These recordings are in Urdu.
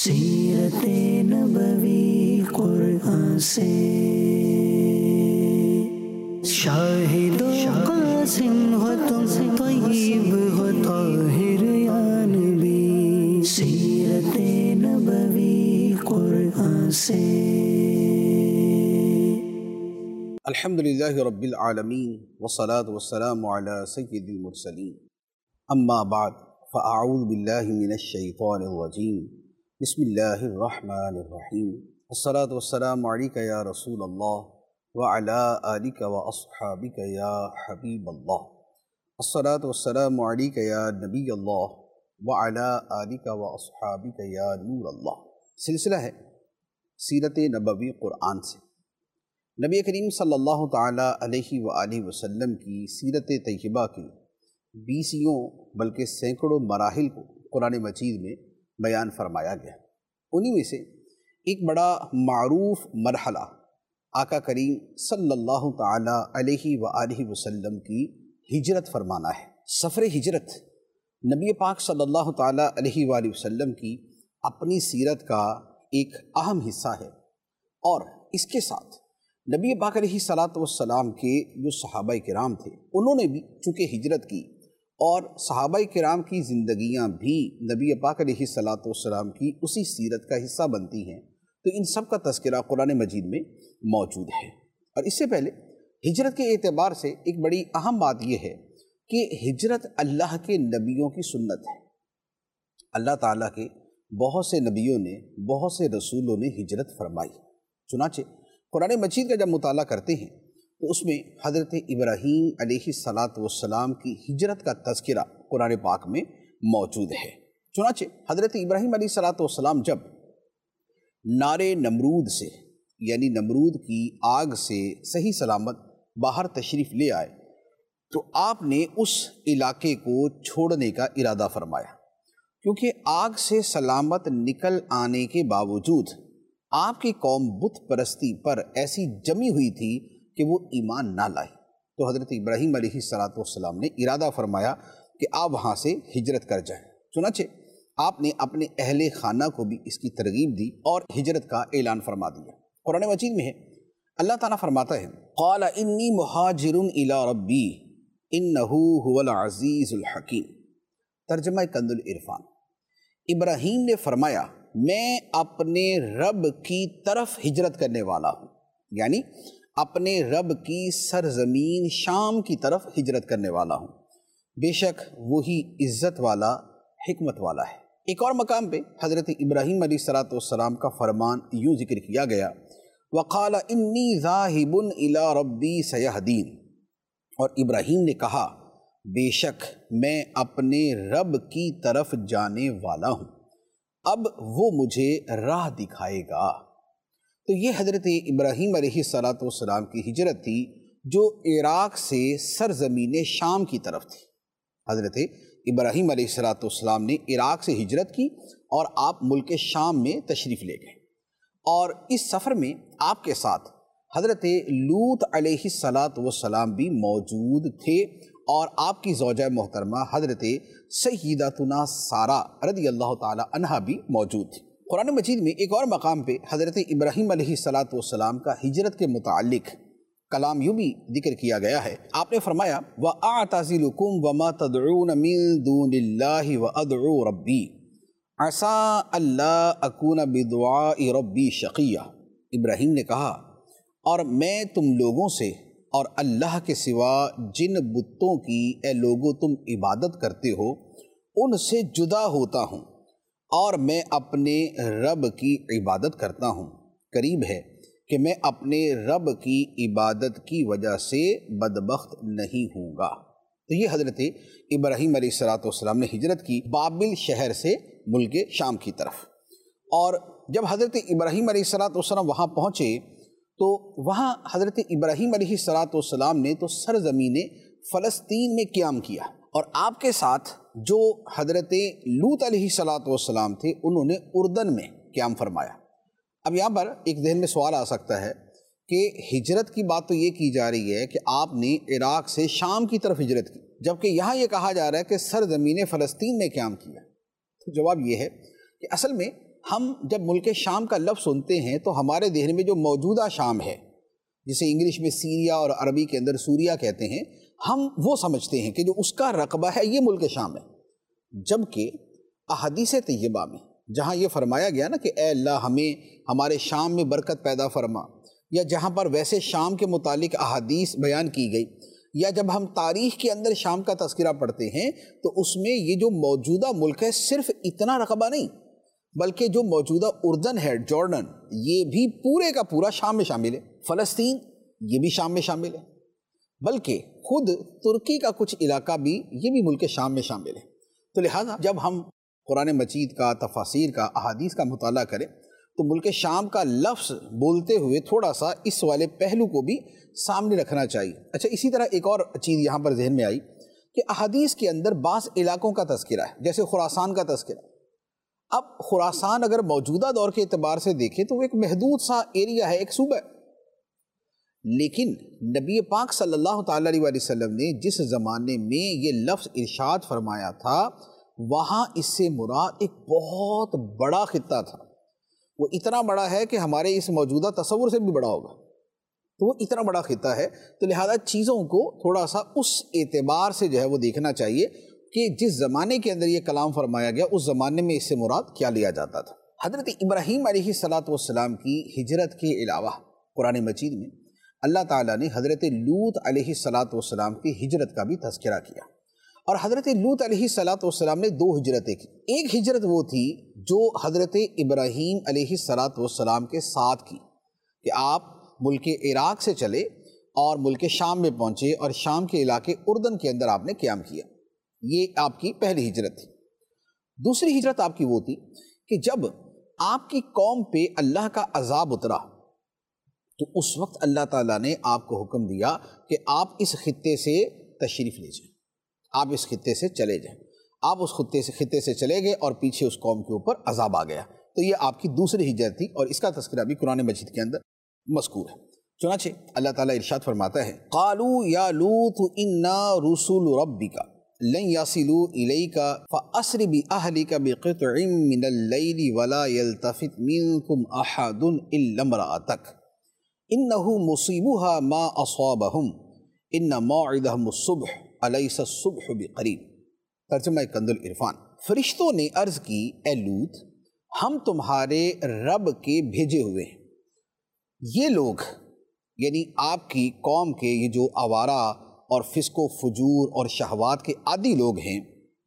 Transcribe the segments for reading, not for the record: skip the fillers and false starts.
سیرت نبوی قرآن سے شاہد و قاسم ہو تم، طیب ہو طاہر یا نبی، سیرت نبوی قرآن سے۔ الحمدللہ رب العالمین والصلاة والسلام علی سید المرسلین، اما بعد فاعوذ باللہ من الشیطان الرجیم، بسم اللہ الرحمن الرحیم، الصلاة والسلام علیک یا رسول اللہ وعلی آلک واصحابک یا حبیب اللہ، الصلاة والسلام علیک یا نبی اللہ وعلی آلک واصحابک یا نور اللہ۔ سلسلہ ہے سیرت نبوی قرآن سے۔ نبی کریم صلی اللہ تعالیٰ علیہ وآلہ وسلم کی سیرت طیبہ کی 20 بلکہ سینکڑوں مراحل کو قرآن مجید میں بیان فرمایا گیا۔ انہی میں سے ایک بڑا معروف مرحلہ آقا کریم صلی اللہ تعالیٰ علیہ وآلہ وسلم کی ہجرت فرمانا ہے۔ سفر ہجرت نبی پاک صلی اللہ تعالیٰ علیہ وآلہ وسلم کی اپنی سیرت کا ایک اہم حصہ ہے، اور اس کے ساتھ نبی پاک علیہ السلام کے جو صحابہ کرام تھے، انہوں نے بھی چونکہ ہجرت کی، اور صحابہ کرام کی زندگیاں بھی نبی پاک علیہ السلام کی اسی سیرت کا حصہ بنتی ہیں، تو ان سب کا تذکرہ قرآن مجید میں موجود ہے۔ اور اس سے پہلے ہجرت کے اعتبار سے ایک بڑی اہم بات یہ ہے کہ ہجرت اللہ کے نبیوں کی سنت ہے۔ اللہ تعالیٰ کے بہت سے نبیوں نے، بہت سے رسولوں نے ہجرت فرمائی۔ چنانچہ قرآن مجید کا جب مطالعہ کرتے ہیں تو اس میں حضرت ابراہیم علیہ السلام کی ہجرت کا تذکرہ قرآن پاک میں موجود ہے۔ چنانچہ حضرت ابراہیم علیہ السلام جب نار نمرود سے، یعنی نمرود کی آگ سے صحیح سلامت باہر تشریف لے آئے، تو آپ نے اس علاقے کو چھوڑنے کا ارادہ فرمایا، کیونکہ آگ سے سلامت نکل آنے کے باوجود آپ کی قوم بت پرستی پر ایسی جمی ہوئی تھی کہ وہ ایمان نہ لائے۔ تو حضرت ابراہیم علیہ السلام نے ارادہ فرمایا کہ آپ وہاں سے ہجرت کر جائیں۔ چنانچہ آپ نے اپنے اہل خانہ کو بھی اس کی ترغیب دی اور ہجرت کا اعلان فرما دیا۔ قرآن مجید میں ہے، اللہ تعالیٰ فرماتا ہے، قال انی مہاجر الی ربی انہ هو العزیز الحکیم۔ ترجمہ کنز العرفان۔ ابراہیم نے فرمایا، میں اپنے رب کی طرف ہجرت کرنے والا ہوں، یعنی اپنے رب کی سرزمین شام کی طرف ہجرت کرنے والا ہوں، بے شک وہی عزت والا، حکمت والا ہے۔ ایک اور مقام پہ حضرت ابراہیم علیہ السلام کا فرمان یوں ذکر کیا گیا، وَقَالَ إِنِّي ذَاهِبٌ إِلَىٰ رَبِّي سَيَهْدِينِ، اور ابراہیم نے کہا، بے شک میں اپنے رب کی طرف جانے والا ہوں، اب وہ مجھے راہ دکھائے گا۔ تو یہ حضرت ابراہیم علیہ السلام کی ہجرت تھی جو عراق سے سرزمین شام کی طرف تھی۔ حضرت ابراہیم علیہ السلام نے عراق سے ہجرت کی اور آپ ملک شام میں تشریف لے گئے، اور اس سفر میں آپ کے ساتھ حضرت لوط علیہ السلام بھی موجود تھے، اور آپ کی زوجہ محترمہ حضرت سیدتنا سارہ رضی اللہ تعالی عنہا بھی موجود تھی۔ قرآن مجید میں ایک اور مقام پہ حضرت ابراہیم علیہ السلام کا ہجرت کے متعلق کلام یوں بھی ذکر کیا گیا ہے۔ آپ نے فرمایا، وَأَعْتَزِلُكُمْ وَمَا تَدْعُونَ مِن دُونِ اللَّهِ وَأَدْعُو رَبِّي عَسَىٰ أَلَّا أَكُونَ بِدُعَاءِ رَبِّي شَقِيًّا۔ ابراہیم نے کہا، اور میں تم لوگوں سے اور اللہ کے سوا جن بتوں کی اے لوگو تم عبادت کرتے ہو ان سے جدا ہوتا ہوں، اور میں اپنے رب کی عبادت کرتا ہوں، قریب ہے کہ میں اپنے رب کی عبادت کی وجہ سے بدبخت نہیں ہوں گا۔ تو یہ حضرت ابراہیم علیہ السلام نے ہجرت کی بابل شہر سے ملک شام کی طرف، اور جب حضرت ابراہیم علیہ السلام وہاں پہنچے تو وہاں حضرت ابراہیم علیہ السلام نے تو سرزمین فلسطین میں قیام کیا، اور آپ کے ساتھ جو حضرت لوط علیہ السلام تھے انہوں نے اردن میں قیام فرمایا۔ اب یہاں پر ایک ذہن میں سوال آ سکتا ہے کہ ہجرت کی بات تو یہ کی جا رہی ہے کہ آپ نے عراق سے شام کی طرف ہجرت کی، جبکہ یہاں یہ کہا جا رہا ہے کہ سرزمین فلسطین میں قیام کیا۔ تو جواب یہ ہے کہ اصل میں ہم جب ملک شام کا لفظ سنتے ہیں تو ہمارے ذہن میں جو موجودہ شام ہے، جسے انگلش میں سیریا اور عربی کے اندر سوریا کہتے ہیں، ہم وہ سمجھتے ہیں کہ جو اس کا رقبہ ہے یہ ملک شام ہے، جبکہ احادیث طیبہ میں جہاں یہ فرمایا گیا نا کہ اے اللہ ہمیں ہمارے شام میں برکت پیدا فرما، یا جہاں پر ویسے شام کے متعلق احادیث بیان کی گئی، یا جب ہم تاریخ کے اندر شام کا تذکرہ پڑھتے ہیں تو اس میں یہ جو موجودہ ملک ہے صرف اتنا رقبہ نہیں، بلکہ جو موجودہ اردن ہے، جارڈن، یہ بھی پورے کا پورا شام میں شامل ہے، فلسطین یہ بھی شام میں شامل ہے، بلکہ خود ترکی کا کچھ علاقہ بھی یہ بھی ملک شام میں شامل ہے۔ تو لہٰذا جب ہم قرآن مجید کا، تفاسیر کا، احادیث کا مطالعہ کریں تو ملک شام کا لفظ بولتے ہوئے تھوڑا سا اس والے پہلو کو بھی سامنے رکھنا چاہیے۔ اچھا، اسی طرح ایک اور چیز یہاں پر ذہن میں آئی کہ احادیث کے اندر بعض علاقوں کا تذکرہ ہے، جیسے خراسان کا تذکرہ۔ اب خراسان اگر موجودہ دور کے اعتبار سے دیکھیں تو وہ ایک محدود سا ایریا ہے، ایک صوبہ ہے، لیکن نبی پاک صلی اللہ تعالیٰ علیہ وسلم نے جس زمانے میں یہ لفظ ارشاد فرمایا تھا وہاں اس سے مراد ایک بہت بڑا خطہ تھا، وہ اتنا بڑا ہے کہ ہمارے اس موجودہ تصور سے بھی بڑا ہوگا، تو وہ اتنا بڑا خطہ ہے، تو لہذا چیزوں کو تھوڑا سا اس اعتبار سے جو ہے وہ دیکھنا چاہیے کہ جس زمانے کے اندر یہ کلام فرمایا گیا اس زمانے میں اس سے مراد کیا لیا جاتا تھا۔ حضرت ابراہیم علیہ السلام کی ہجرت کے علاوہ قرآن مجید میں اللہ تعالیٰ نے حضرت لوط علیہ السلام کی ہجرت کا بھی تذکرہ کیا، اور حضرت لوط علیہ السلام نے 2 ہجرتیں کی۔ ایک ہجرت وہ تھی جو حضرت ابراہیم علیہ السلام کے ساتھ کی کہ آپ ملک عراق سے چلے اور ملک شام میں پہنچے اور شام کے علاقے اردن کے اندر آپ نے قیام کیا، یہ آپ کی پہلی ہجرت تھی۔ دوسری ہجرت آپ کی وہ تھی کہ جب آپ کی قوم پہ اللہ کا عذاب اترا تو اس وقت اللہ تعالیٰ نے آپ کو حکم دیا کہ آپ اس خطے سے تشریف لے جائیں، آپ اس خطے سے چلے جائیں۔ آپ اس خطے سے چلے گئے اور پیچھے اس قوم کے اوپر عذاب آ گیا، تو یہ آپ کی دوسری ہجرت تھی، اور اس کا تذکرہ بھی قرآن مجید کے اندر مذکور ہے۔ چنانچہ اللہ تعالیٰ ارشاد فرماتا ہے قالوا یا لوط انا رسول ربک لن يصلوا الیک فاسر باہلک بقطع من اللیل ولا یلتفت منکم احد الا امرأتک انہ مصیبها ما اصابہم ان موعدہم الصبح الیس الصبح بقریب۔ ترجمہ کنز العرفان۔ فرشتوں نے عرض کی اے لوط ہم تمہارے رب کے بھیجے ہوئے ہیں، یہ لوگ یعنی آپ کی قوم کے یہ جو آوارہ اور فسق و فجور اور شہوات کے عادی لوگ ہیں،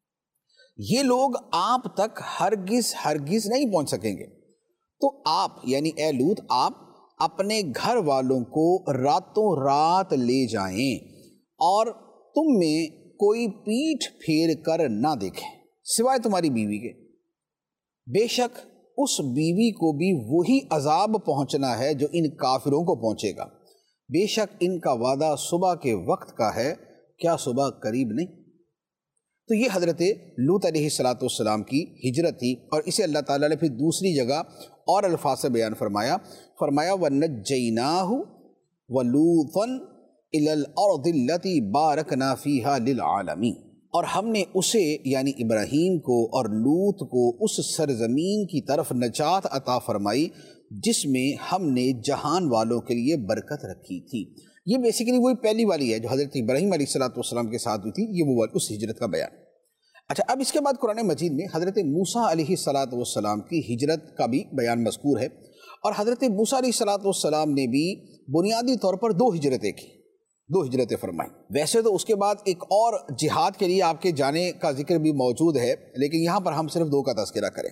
یہ لوگ آپ تک ہرگز نہیں پہنچ سکیں گے، تو آپ یعنی اے لوط آپ اپنے گھر والوں کو راتوں رات لے جائیں اور تم میں کوئی پیٹھ پھیر کر نہ دیکھیں سوائے تمہاری بیوی کے، بے شک اس بیوی کو بھی وہی عذاب پہنچنا ہے جو ان کافروں کو پہنچے گا، بے شک ان کا وعدہ صبح کے وقت کا ہے، کیا صبح قریب نہیں۔ تو یہ حضرت لوط علیہ السلام کی ہجرت تھی، اور اسے اللہ تعالیٰ نے پھر دوسری جگہ اور الفاظ سے بیان فرمایا وَنَجَّيْنَاهُ وَلُوطًا إِلَى الْأَرْضِ الَّتِي بَارَكْنَا فِيهَا لِلْعَالَمِينَ، اور ہم نے اسے یعنی ابراہیم کو اور لوط کو اس سرزمین کی طرف نجات عطا فرمائی جس میں ہم نے جہان والوں کے لیے برکت رکھی تھی۔ یہ بیسیکلی وہی پہلی والی ہے جو حضرت ابراہیم علیہ السلام کے ساتھ ہوئی تھی، یہ وہ اس ہجرت کا بیان۔ اچھا، اب اس کے بعد قرآن مجید میں حضرت موسیٰ علیہ السلام کی ہجرت کا بھی بیان مذکور ہے، اور حضرت موسیٰ علیہ السلام نے بھی بنیادی طور پر 2 ہجرتیں کی، 2 ہجرتیں فرمائیں۔ ویسے تو اس کے بعد ایک اور جہاد کے لیے آپ کے جانے کا ذکر بھی موجود ہے، لیکن یہاں پر ہم صرف 2 کا تذکرہ کریں۔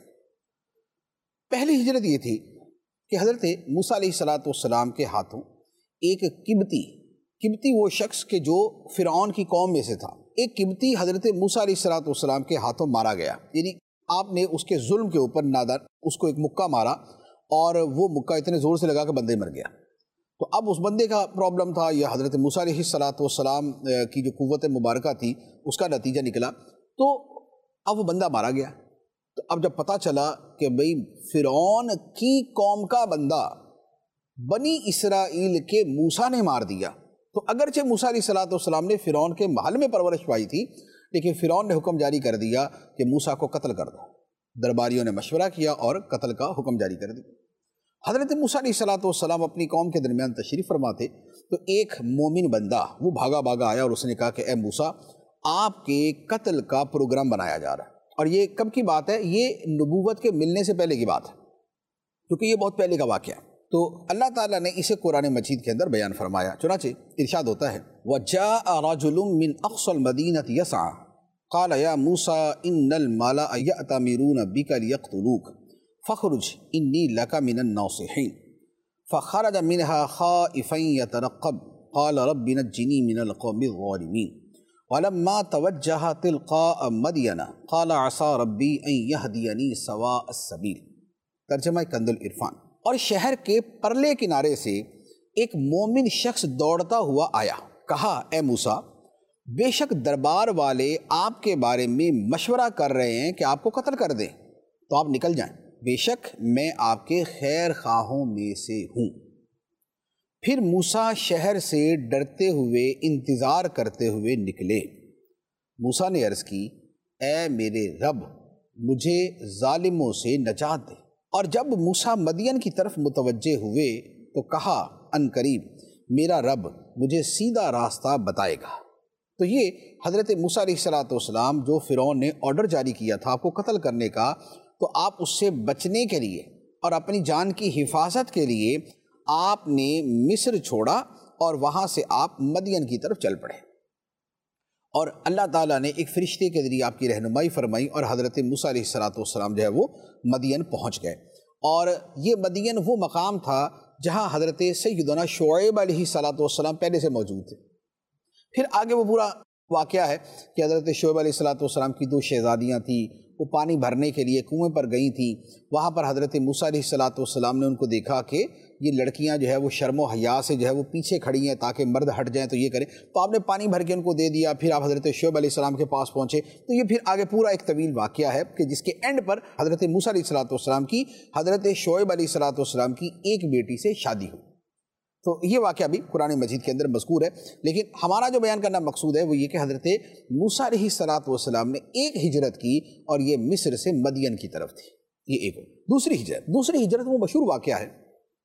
پہلی ہجرت یہ تھی کہ حضرت موسیٰ علیہ السلام کے ہاتھوں ایک قبطی وہ شخص کہ جو فرعون کی قوم میں سے تھا، ایک قبطی حضرت موسیٰ علیہ السلام کے ہاتھوں مارا گیا، یعنی آپ نے اس کے ظلم کے اوپر نادر اس کو ایک مکہ مارا، اور وہ مکہ اتنے زور سے لگا کہ بندے مر گیا۔ تو اب اس بندے کا پرابلم تھا، یہ حضرت موسیٰ علیہ السلام کی جو قوت مبارکہ تھی اس کا نتیجہ نکلا، تو اب وہ بندہ مارا گیا۔ تو اب جب پتہ چلا کہ بھئی فرعون کی قوم کا بندہ بنی اسرائیل کے موسیٰ نے مار دیا، تو اگرچہ موسیٰ علیہ السلام نے فرعون کے محل میں پرورش پائی تھی، لیکن فرعون نے حکم جاری کر دیا کہ موسیٰ کو قتل کر دو، درباریوں نے مشورہ کیا اور قتل کا حکم جاری کر دیا۔ حضرت موسیٰ علیہ السلام اپنی قوم کے درمیان تشریف فرما تھے تو ایک مومن بندہ وہ بھاگا بھاگا آیا اور اس نے کہا کہ اے موسیٰ، آپ کے قتل کا پروگرام بنایا جا رہا ہے۔ اور یہ کب کی بات ہے؟ یہ نبوت کے ملنے سے پہلے کی بات ہے، کیونکہ یہ بہت پہلے کا واقعہ ہے۔ تو اللہ تعالیٰ نے اسے قرآن مجید کے اندر بیان فرمایا۔ چنانچہ ارشاد ہوتا ہے وَجَاءَ رَجُلٌ مِّنْ أَقْصَى الْمَدِينَةِ يَسْعَىٰ قَالَ يَا مُوسَىٰ إِنَّ الْمَلَأَ يَأْتَمِرُونَ بِكَ لِيَقْتُلُوكَ فَاخْرُجْ إِنِّي لَكَ مِنَ النَّاصِحِينَ فَخَرَجَ مِنْهَا خَائِفًا يَتَرَقَّبُ قَالَ رَبِّ نَجِّنِي مِنَ الْقَوْمِ الظَّالِمِينَ وَلَمَّا تَوَجَّهَ تِلْقَاءَ مَدْيَنَ قَالَ عَسَىٰ رَبِّي أَن يَهْدِيَنِي سَوَاءَ السَّبِيلِ۔ ترجمہ کنز العرفان۔ اور شہر کے پرلے کنارے سے ایک مومن شخص دوڑتا ہوا آیا، کہا اے موسیٰ، بے شک دربار والے آپ کے بارے میں مشورہ کر رہے ہیں کہ آپ کو قتل کر دیں، تو آپ نکل جائیں، بے شک میں آپ کے خیر خواہوں میں سے ہوں۔ پھر موسیٰ شہر سے ڈرتے ہوئے انتظار کرتے ہوئے نکلے۔ موسیٰ نے عرض کی اے میرے رب، مجھے ظالموں سے نجات دے۔ اور جب موسیٰ مدین کی طرف متوجہ ہوئے تو کہا ان قریب میرا رب مجھے سیدھا راستہ بتائے گا۔ تو یہ حضرت موسیٰ علیہ السلام جو فرعون نے آرڈر جاری کیا تھا آپ کو قتل کرنے کا، تو آپ اس سے بچنے کے لیے اور اپنی جان کی حفاظت کے لیے آپ نے مصر چھوڑا اور وہاں سے آپ مدین کی طرف چل پڑے، اور اللہ تعالیٰ نے ایک فرشتے کے ذریعے آپ کی رہنمائی فرمائی اور حضرت موسیٰ علیہ السلام جو ہے وہ مدین پہنچ گئے۔ اور یہ مدین وہ مقام تھا جہاں حضرت سیدنا شعیب علیہ السلام پہلے سے موجود تھے۔ پھر آگے وہ پورا واقعہ ہے کہ حضرت شعیب علیہ السلام کی 2 شہزادیاں تھیں، وہ پانی بھرنے کے لیے کنویں پر گئی تھیں۔ وہاں پر حضرت موسیٰ علیہ السلام نے ان کو دیکھا کہ یہ لڑکیاں جو ہے وہ شرم و حیا سے جو ہے وہ پیچھے کھڑی ہیں تاکہ مرد ہٹ جائیں، تو یہ کریں، تو آپ نے پانی بھر کے ان کو دے دیا۔ پھر آپ حضرت شعیب علیہ السلام کے پاس پہنچے، تو یہ پھر آگے پورا ایک طویل واقعہ ہے کہ جس کے اینڈ پر حضرت موسیٰ علیہ السلام کی حضرت شعیب علیہ السلام کی ایک بیٹی سے شادی ہوئی۔ تو یہ واقعہ بھی قرآن مجید کے اندر مذکور ہے، لیکن ہمارا جو بیان کرنا مقصود ہے وہ یہ کہ حضرت موسیٰ علیہ السلام نے ایک ہجرت کی اور یہ مصر سے مدین کی طرف تھی، یہ ایک۔ دوسری ہجرت وہ مشہور واقعہ ہے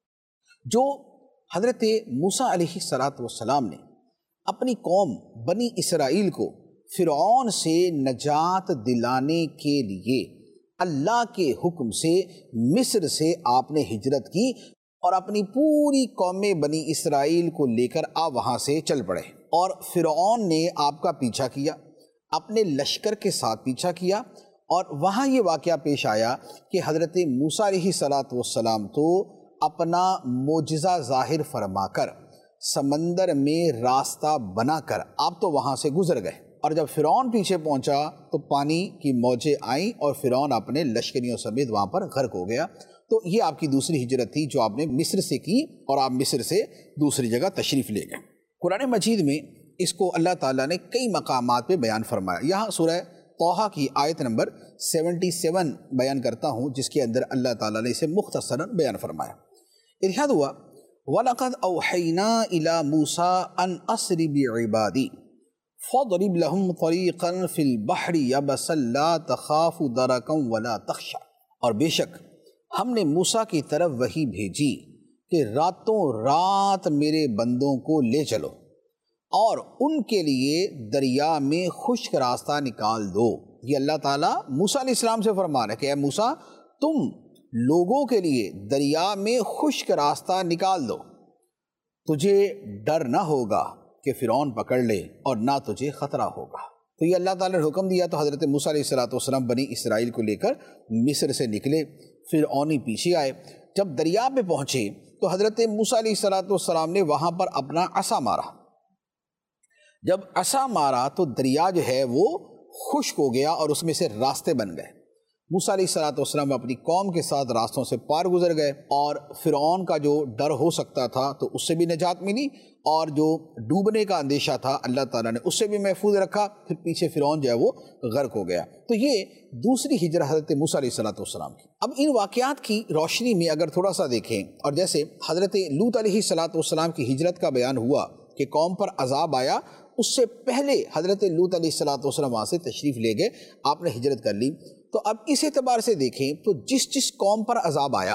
جو حضرت موسیٰ علیہ السلام نے اپنی قوم بنی اسرائیل کو فرعون سے نجات دلانے کے لیے اللہ کے حکم سے مصر سے آپ نے ہجرت کی اور اپنی پوری قوم بنی اسرائیل کو لے کر آپ وہاں سے چل پڑے، اور فرعون نے آپ کا پیچھا کیا، اپنے لشکر کے ساتھ پیچھا کیا، اور وہاں یہ واقعہ پیش آیا کہ حضرت موسیٰ علیہ السلام تو اپنا معجزہ ظاہر فرما کر سمندر میں راستہ بنا کر آپ تو وہاں سے گزر گئے، اور جب فرعون پیچھے پہنچا تو پانی کی موجیں آئیں اور فرعون اپنے لشکریوں سمیت وہاں پر غرق ہو گیا۔ تو یہ آپ کی دوسری ہجرت تھی جو آپ نے مصر سے کی، اور آپ مصر سے دوسری جگہ تشریف لے گئے۔ قرآن مجید میں اس کو اللہ تعالیٰ نے کئی مقامات پہ بیان فرمایا۔ یہاں سورہ طٰہٰ کی آیت نمبر 77 بیان کرتا ہوں، جس کے اندر اللہ تعالیٰ نے اسے مختصراً بیان فرمایا۔ ارشاد ہوا وَلَقَدْ أَوْحَيْنَا إِلَى مُوسَىٰ أَنْ أَسْرِ بِعِبَادِي فَاضْرِبْ لَهُمْ طَرِيقًا فِي الْبَحْرِ يَبَسًا لَا تَخَافُ دَرَكًا وَلَا تَخْشَىٰ۔ اور بے شک ہم نے موسیٰ کی طرف وحی بھیجی کہ راتوں رات میرے بندوں کو لے چلو اور ان کے لیے دریا میں خشک راستہ نکال دو۔ یہ اللہ تعالیٰ موسیٰ علیہ السلام سے فرمان ہے کہ اے موسیٰ، تم لوگوں کے لیے دریا میں خشک راستہ نکال دو، تجھے ڈر نہ ہوگا کہ فرعون پکڑ لے اور نہ تجھے خطرہ ہوگا۔ تو یہ اللہ تعالیٰ نے حکم دیا، تو حضرت موسیٰ علیہ السلام بنی اسرائیل کو لے کر مصر سے نکلے، فرعونی پیچھے آئے۔ جب دریا پہ پہنچے تو حضرت موسیٰ علیہ السلام نے وہاں پر اپنا عصا مارا۔ جب عصا مارا تو دریا جو ہے وہ خشک ہو گیا اور اس میں سے راستے بن گئے۔ موسیٰ علیہ السلام اپنی قوم کے ساتھ راستوں سے پار گزر گئے، اور فرعون کا جو ڈر ہو سکتا تھا تو اس سے بھی نجات ملی، اور جو ڈوبنے کا اندیشہ تھا اللہ تعالیٰ نے اس سے بھی محفوظ رکھا۔ پھر پیچھے فرعون جو ہے وہ غرق ہو گیا۔ تو یہ دوسری ہجرت حضرت موسیٰ علیہ السلام کی۔ اب ان واقعات کی روشنی میں اگر تھوڑا سا دیکھیں، اور جیسے حضرت لوط علیہ السلام کی ہجرت کا بیان ہوا کہ قوم پر عذاب آیا، اس سے پہلے حضرت لوط علیہ السلام وہاں سے تشریف لے گئے، آپ نے ہجرت کر لی۔ تو اب اس اعتبار سے دیکھیں تو جس قوم پر عذاب آیا،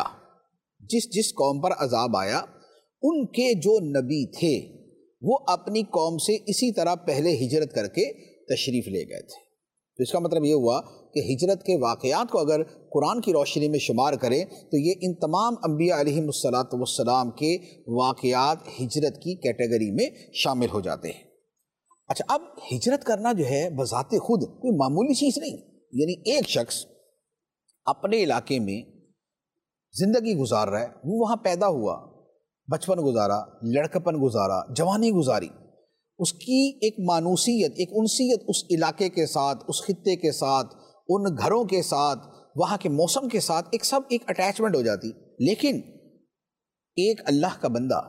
جس قوم پر عذاب آیا، ان کے جو نبی تھے وہ اپنی قوم سے اسی طرح پہلے ہجرت کر کے تشریف لے گئے تھے۔ تو اس کا مطلب یہ ہوا کہ ہجرت کے واقعات کو اگر قرآن کی روشنی میں شمار کریں تو یہ ان تمام انبیاء علیہم السلام کے واقعات ہجرت کی کیٹیگری میں شامل ہو جاتے ہیں۔ اچھا، اب ہجرت کرنا جو ہے بذات خود کوئی معمولی چیز نہیں، یعنی ایک شخص اپنے علاقے میں زندگی گزار رہا ہے، وہ وہاں پیدا ہوا، بچپن گزارا، لڑکپن گزارا، جوانی گزاری، اس کی ایک مانوسیت، ایک انسیت اس علاقے کے ساتھ، اس خطے کے ساتھ، ان گھروں کے ساتھ، وہاں کے موسم کے ساتھ ایک اٹیچمنٹ ہو جاتی۔ لیکن ایک اللہ کا بندہ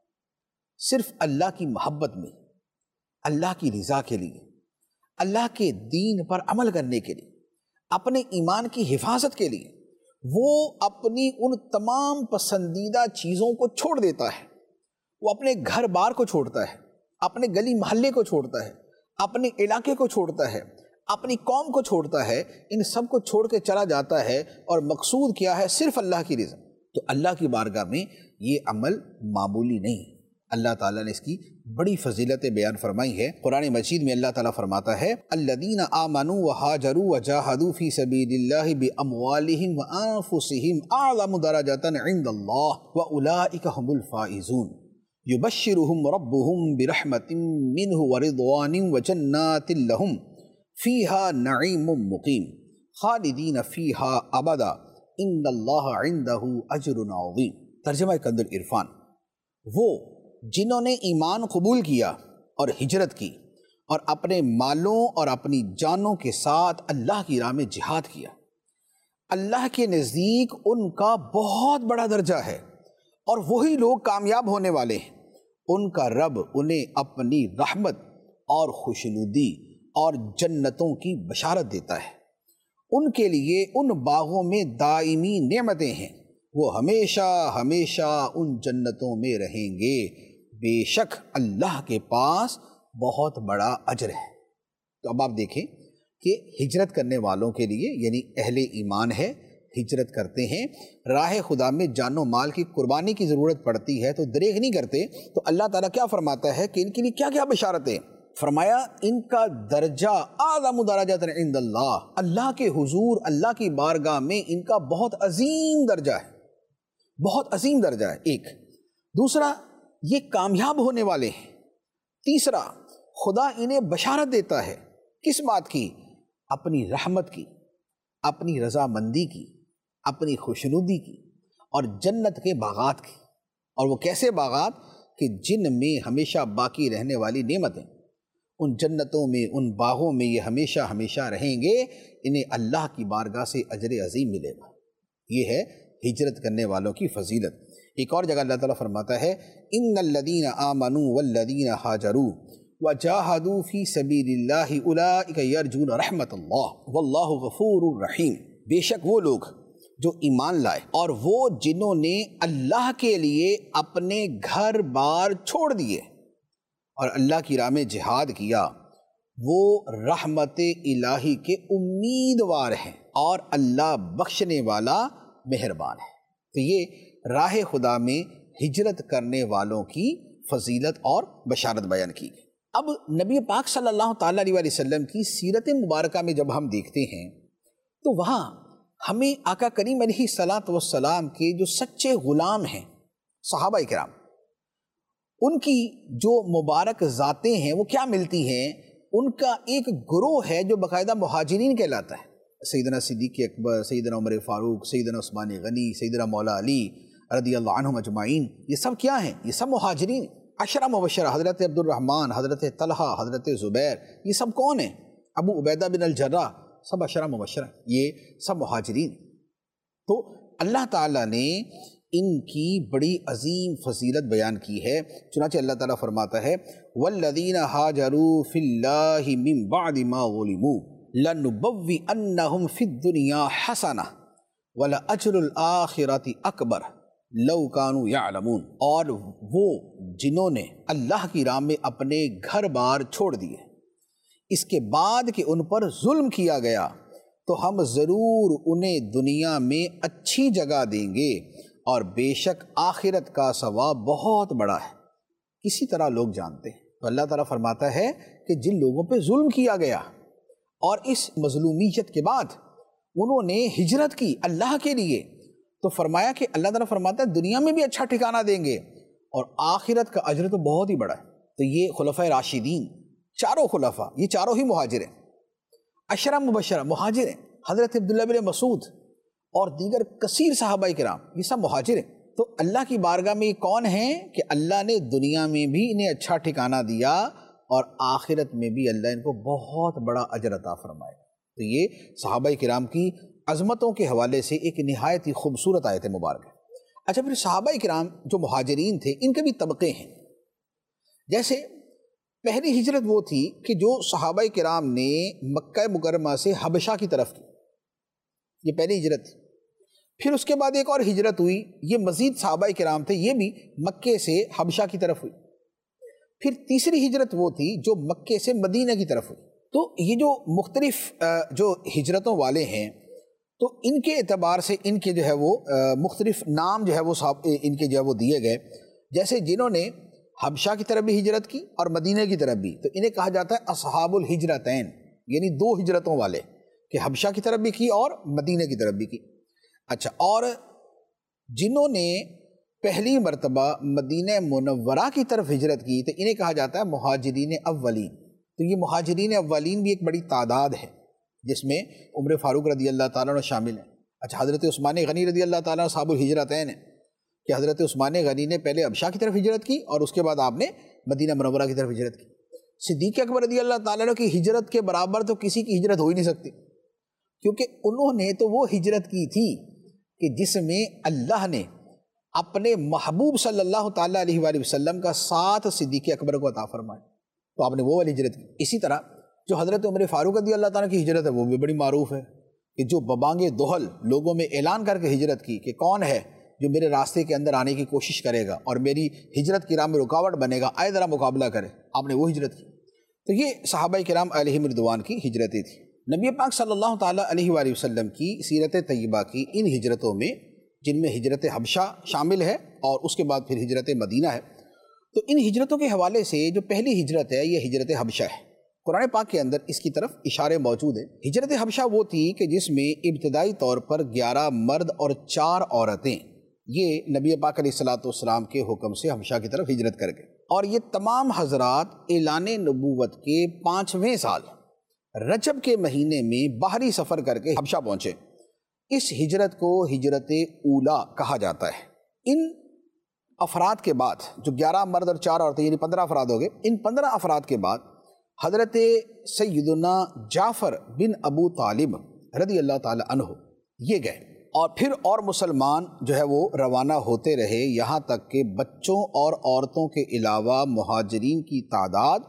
صرف اللہ کی محبت میں، اللہ کی رضا کے لیے، اللہ کے دین پر عمل کرنے کے لیے، اپنے ایمان کی حفاظت کے لیے وہ اپنی ان تمام پسندیدہ چیزوں کو چھوڑ دیتا ہے۔ وہ اپنے گھر بار کو چھوڑتا ہے، اپنے گلی محلے کو چھوڑتا ہے، اپنے علاقے کو چھوڑتا ہے، اپنی قوم کو چھوڑتا ہے، ان سب کو چھوڑ کے چلا جاتا ہے، اور مقصود کیا ہے؟ صرف اللہ کی رضا۔ تو اللہ کی بارگاہ میں یہ عمل معمولی نہیں، اللہ تعالیٰ نے اس کی بڑی فضیلتیں بیان فرمائی ہے۔ قرآن مجید میں اللہ تعالیٰ فرماتا ہے الذین آمنوا وہاجروا وجاہدوا فی سبیل اللہ باموالہم وانفسہم اعظم درجۃ عند اللہ واولئک هم الفائزون یبشرہم ربہم برحمت منہ ورضوان وجنات لہم فیہا نعیم مقیم خالدین فیہا ابدا ان اللہ عندہ اجر عظیم۔ ترجمہ کنز العرفان، وہ جنہوں نے ایمان قبول کیا اور ہجرت کی اور اپنے مالوں اور اپنی جانوں کے ساتھ اللہ کی راہ میں جہاد کیا، اللہ کے نزدیک ان کا بہت بڑا درجہ ہے، اور وہی لوگ کامیاب ہونے والے ہیں۔ ان کا رب انہیں اپنی رحمت اور خوشنودی اور جنتوں کی بشارت دیتا ہے۔ ان کے لیے ان باغوں میں دائمی نعمتیں ہیں، وہ ہمیشہ ہمیشہ ان جنتوں میں رہیں گے، بے شک اللہ کے پاس بہت بڑا اجر ہے۔ تو اب آپ دیکھیں کہ ہجرت کرنے والوں کے لیے، یعنی اہل ایمان ہے، ہجرت کرتے ہیں، راہ خدا میں جان و مال کی قربانی کی ضرورت پڑتی ہے تو دریغ نہیں کرتے، تو اللہ تعالیٰ کیا فرماتا ہے کہ ان کے لیے کیا کیا بشارتیں؟ فرمایا ان کا درجہ اعظم درجات عند اللہ، اللہ کے حضور، اللہ کی بارگاہ میں ان کا بہت عظیم درجہ ہے، بہت عظیم درجہ ہے۔ ایک دوسرا، یہ کامیاب ہونے والے ہیں۔ تیسرا، خدا انہیں بشارت دیتا ہے کس بات کی؟ اپنی رحمت کی، اپنی رضامندی کی، اپنی خوشنودی کی، اور جنت کے باغات کی۔ اور وہ کیسے باغات کہ جن میں ہمیشہ باقی رہنے والی نعمتیں، ان جنتوں میں، ان باغوں میں یہ ہمیشہ ہمیشہ رہیں گے، انہیں اللہ کی بارگاہ سے اجر عظیم ملے گا۔ یہ ہے ہجرت کرنے والوں کی فضیلت۔ ایک اور جگہ اللہ تعالیٰ فرماتا ہے ان الذین آمنوا والذین ہاجروا وجاہدوا فی سبیل اللہ اولئک یرجون رحمت اللہ واللہ غفور رحیم۔ بے شک وہ لوگ جو ایمان لائے اور وہ جنہوں نے اللہ کے لیے اپنے گھر بار چھوڑ دیے اور اللہ کی راہ میں جہاد کیا، وہ رحمت الہی کے امیدوار ہیں اور اللہ بخشنے والا مہربان ہے۔ تو یہ راہ خدا میں ہجرت کرنے والوں کی فضیلت اور بشارت بیان کی گئی۔ اب نبی پاک صلی اللہ تعالیٰ علیہ وسلم کی سیرت مبارکہ میں جب ہم دیکھتے ہیں تو وہاں ہمیں آقا کریم علیہ السلام کے جو سچے غلام ہیں صحابہ کرام، ان کی جو مبارک ذاتیں ہیں وہ کیا ملتی ہیں؟ ان کا ایک گروہ ہے جو باقاعدہ مہاجرین کہلاتا ہے۔ سیدنا صدیق اکبر، سیدنا عمر فاروق، سیدنا عثمان غنی، سیدنا مولا علی رضی اللہ عنہم اجمعین، یہ سب کیا ہیں؟ یہ سب مہاجرین۔ عشرہ مبشرہ، حضرت عبد الرحمن، حضرت طلحہ، حضرت زبیر، یہ سب کون ہیں؟ ابو عبیدہ بن الجراح، سب عشرہ مبشرہ، یہ سب مہاجرین۔ تو اللہ تعالیٰ نے ان کی بڑی عظیم فضیلت بیان کی ہے، چنانچہ اللہ تعالیٰ فرماتا ہے والذین ہاجروا فی اللہ من بعد ما ظلموا لنبوئنہم فی الدنیا حسنہ ولأجر الآخرۃ اکبر لو کانوا یعلمون۔ اور وہ جنہوں نے اللہ کی راہ میں اپنے گھر بار چھوڑ دیے اس کے بعد کہ ان پر ظلم کیا گیا، تو ہم ضرور انہیں دنیا میں اچھی جگہ دیں گے، اور بے شک آخرت کا ثواب بہت بڑا ہے، کسی طرح لوگ جانتے ہیں۔ تو اللہ تعالیٰ فرماتا ہے کہ جن لوگوں پہ ظلم کیا گیا اور اس مظلومیت کے بعد انہوں نے ہجرت کی اللہ کے لیے، تو فرمایا کہ اللہ تعالیٰ فرماتا ہے دنیا میں بھی اچھا ٹھکانہ دیں گے، اور آخرت کا اجر تو بہت ہی بڑا ہے۔ تو یہ خلفائے راشدین، چاروں خلفاء، یہ چاروں ہی مہاجر ہیں، عشرہ مبشرہ مہاجر ہیں۔ حضرت عبداللہ بن مسعود اور دیگر کثیر صحابہ کرام یہ سب مہاجر ہیں۔ تو اللہ کی بارگاہ میں یہ کون ہیں کہ اللہ نے دنیا میں بھی انہیں اچھا ٹھکانہ دیا، اور آخرت میں بھی اللہ ان کو بہت بڑا اجر عطا فرمائے۔ تو یہ صحابہ کرام کی عظمتوں کے حوالے سے ایک نہایت ہی خوبصورت آیت مبارک ہے۔ اچھا، پھر صحابہ کرام جو مہاجرین تھے ان کے بھی طبقے ہیں۔ جیسے پہلی ہجرت وہ تھی کہ جو صحابہ کرام نے مکہ مکرمہ سے حبشہ کی طرف کی، یہ پہلی ہجرت تھی۔ پھر اس کے بعد ایک اور ہجرت ہوئی، یہ مزید صحابہ کرام تھے، یہ بھی مکے سے حبشہ کی طرف ہوئی۔ پھر تیسری ہجرت وہ تھی جو مکے سے مدینہ کی طرف ہوئی۔ تو یہ جو مختلف جو ہجرتوں والے ہیں، تو ان کے اعتبار سے ان کے جو ہے وہ مختلف نام جو ہے وہ ان کے جو ہے وہ دیے گئے۔ جیسے جنہوں نے حبشہ کی طرف بھی ہجرت کی اور مدینہ کی طرف بھی، تو انہیں کہا جاتا ہے اصحاب الہجرتین، یعنی دو ہجرتوں والے، کہ حبشہ کی طرف بھی کی اور مدینہ کی طرف بھی کی۔ اچھا، اور جنہوں نے پہلی مرتبہ مدینہ منورہ کی طرف ہجرت کی تو انہیں کہا جاتا ہے مہاجرین اولین۔ تو یہ مہاجرین اولین بھی ایک بڑی تعداد ہے، جس میں عمر فاروق رضی اللہ تعالیٰ عنہ شامل ہیں۔ اچھا، حضرت عثمان غنی رضی اللہ تعالیٰ عنہ صحاب الہجرتین ہیں، کہ حضرت عثمان غنی نے پہلے حبشہ کی طرف ہجرت کی اور اس کے بعد آپ نے مدینہ منورہ کی طرف ہجرت کی۔ صدیق اکبر رضی اللہ تعالیٰ عنہ کی ہجرت کے برابر تو کسی کی ہجرت ہو ہی نہیں سکتی، کیونکہ انہوں نے تو وہ ہجرت کی تھی کہ جس میں اللہ نے اپنے محبوب صلی اللہ تعالیٰ علیہ وآلہ وسلم کا ساتھ صدیق اکبر کو عطا فرمایا، تو آپ نے وہ والی ہجرت کی۔ اسی طرح جو حضرت عمر فاروق رضی اللہ تعالیٰ کی ہجرت ہے وہ بھی بڑی معروف ہے، کہ جو ببانگ دہل لوگوں میں اعلان کر کے ہجرت کی کہ کون ہے جو میرے راستے کے اندر آنے کی کوشش کرے گا اور میری ہجرت کی راہ میں رکاوٹ بنے گا، آئے ذرا مقابلہ کرے، آپ نے وہ ہجرت کی۔ تو یہ صحابہ کرام علیہم رضوان کی ہجرتیں تھیں۔ نبی پاک صلی اللہ تعالیٰ علیہ وآلہ وسلم کی سیرت طیبہ کی ان ہجرتوں میں، جن میں ہجرت حبشہ شامل ہے اور اس کے بعد پھر ہجرت مدینہ ہے، تو ان ہجرتوں کے حوالے سے جو پہلی ہجرت ہے یہ ہجرت حبشہ ہے۔ قرآن پاک کے اندر اس کی طرف اشارے موجود ہیں۔ ہجرت حبشہ وہ تھی کہ جس میں ابتدائی طور پر 11 مرد اور 4 عورتیں یہ نبی پاک علیہ السلام کے حکم سے حبشہ کی طرف ہجرت کر گئے، اور یہ تمام حضرات اعلان نبوت کے 5ویں سال رجب کے مہینے میں باہری سفر کر کے حبشہ پہنچے۔ اس ہجرت کو ہجرت اولا کہا جاتا ہے۔ ان افراد کے بعد جو 11 مرد اور 4 عورتیں یعنی 15 افراد ہو گئے، ان 15 افراد کے بعد حضرت سیدنا جعفر بن ابو طالب رضی اللہ تعالی عنہ یہ گئے، اور پھر اور مسلمان جو ہے وہ روانہ ہوتے رہے، یہاں تک کہ بچوں اور عورتوں کے علاوہ مہاجرین کی تعداد